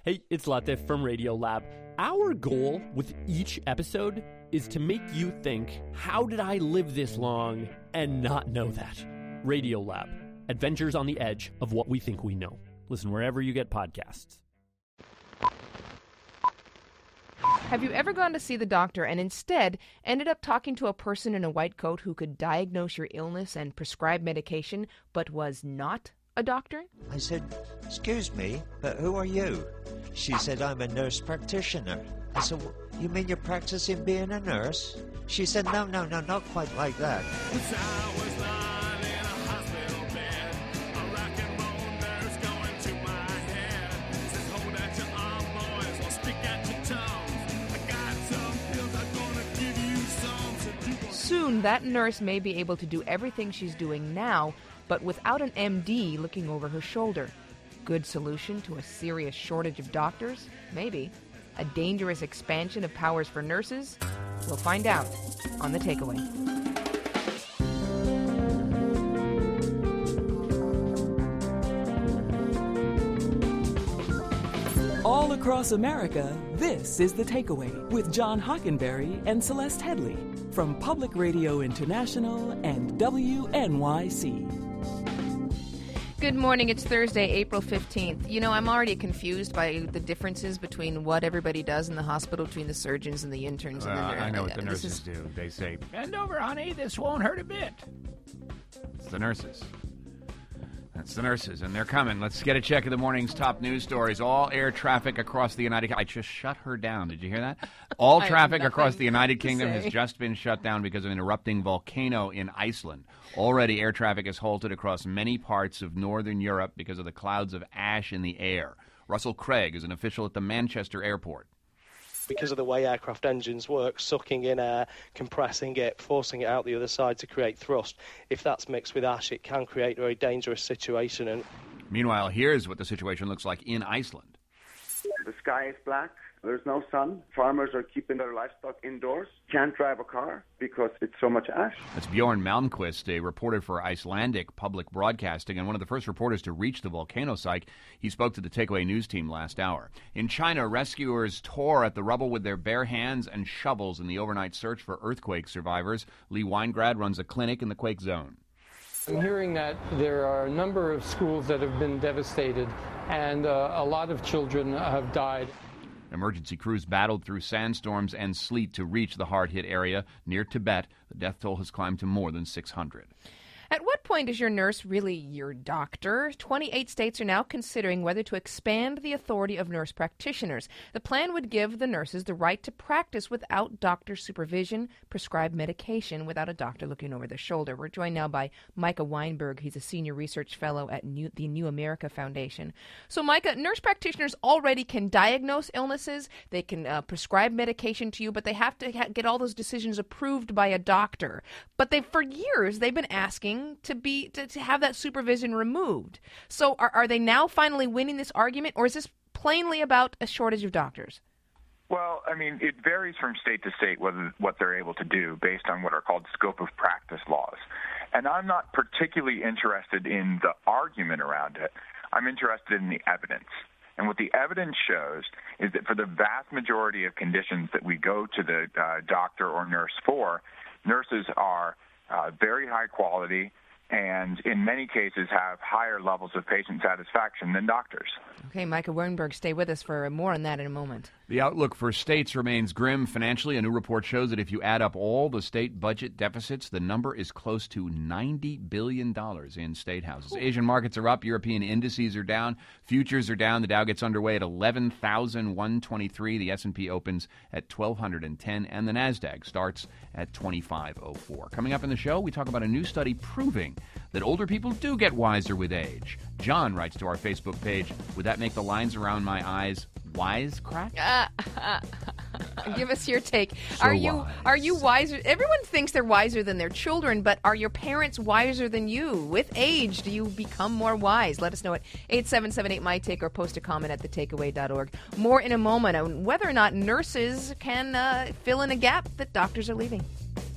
Hey, it's Latif from Radiolab. Our goal with each episode is to make you think, how did I live this long and not know that? Radiolab, adventures on the edge of what we think we know. Listen wherever you get podcasts. Have you ever gone to see the doctor and instead ended up talking to a person in a white coat who could diagnose your illness and prescribe medication, but was not a doctor? I said, "Excuse me, but who are you?" She said, "I'm a nurse practitioner." I said, "You mean you're practicing being a nurse?" She said, No, not quite like that. Soon, that nurse may be able to do everything she's doing now, but without an MD looking over her shoulder. Good solution to a serious shortage of doctors? Maybe. A dangerous expansion of powers for nurses? We'll find out on The Takeaway. All across America, this is The Takeaway with John Hockenberry and Celeste Headley from Public Radio International and WNYC. Good morning. It's Thursday, April 15th. You know, I'm already confused by the differences between what everybody does in the hospital between the surgeons and the interns. I know what the nurses do. They say, "Bend over, honey. This won't hurt a bit." It's the nurses. That's the nurses, and they're coming. Let's get a check of the morning's top news stories. All air traffic across the United Kingdom. I just shut her down. Did you hear that? All traffic across the United Kingdom has just been shut down because of an erupting volcano in Iceland. Already, air traffic is halted across many parts of northern Europe because of the clouds of ash in the air. Russell Craig is an official at the Manchester airport. Because of the way aircraft engines work, sucking in air, compressing it, forcing it out the other side to create thrust. If that's mixed with ash, it can create a very dangerous situation. And meanwhile, here's what the situation looks like in Iceland. The sky is black. There's no sun. Farmers are keeping their livestock indoors. Can't drive a car because it's so much ash. That's Bjorn Malmquist, a reporter for Icelandic Public Broadcasting and one of the first reporters to reach the volcano site. He spoke to the Takeaway News team last hour. In China, rescuers tore at the rubble with their bare hands and shovels in the overnight search for earthquake survivors. Lee Weingrad runs a clinic in the quake zone. I'm hearing that there are a number of schools that have been devastated and a lot of children have died. Emergency crews battled through sandstorms and sleet to reach the hard-hit area near Tibet. The death toll has climbed to more than 600. At what point is your nurse really your doctor? 28 states are now considering whether to expand the authority of nurse practitioners. The plan would give the nurses the right to practice without doctor supervision, prescribe medication without a doctor looking over their shoulder. We're joined now by Micah Weinberg. He's a senior research fellow at the New America Foundation. So, Micah, nurse practitioners already can diagnose illnesses. They can prescribe medication to you, but they have to get all those decisions approved by a doctor. But for years, they've been asking to have that supervision removed. So are they now finally winning this argument, or is this plainly about a shortage of doctors? Well, I mean, it varies from state to state what they're able to do based on what are called scope of practice laws. And I'm not particularly interested in the argument around it. I'm interested in the evidence. And what the evidence shows is that for the vast majority of conditions that we go to the doctor or nurse for, nurses are very high quality, and in many cases have higher levels of patient satisfaction than doctors. Okay, Micah Wernberg, stay with us for more on that in a moment. The outlook for states remains grim financially. A new report shows that if you add up all the state budget deficits, the number is close to $90 billion in state houses. Asian markets are up. European indices are down. Futures are down. The Dow gets underway at 11,123. The S&P opens at 1,210. And the NASDAQ starts at 2,504. Coming up in the show, we talk about a new study proving that older people do get wiser with age. John writes to our Facebook page, would that make the lines around my eyes wisecrack? Give us your take. So are you wiser? Everyone thinks they're wiser than their children, but are your parents wiser than you? With age, do you become more wise? Let us know at 877-8MY-TAKE or post a comment at thetakeaway.org. More in a moment on whether or not nurses can fill in a gap that doctors are leaving.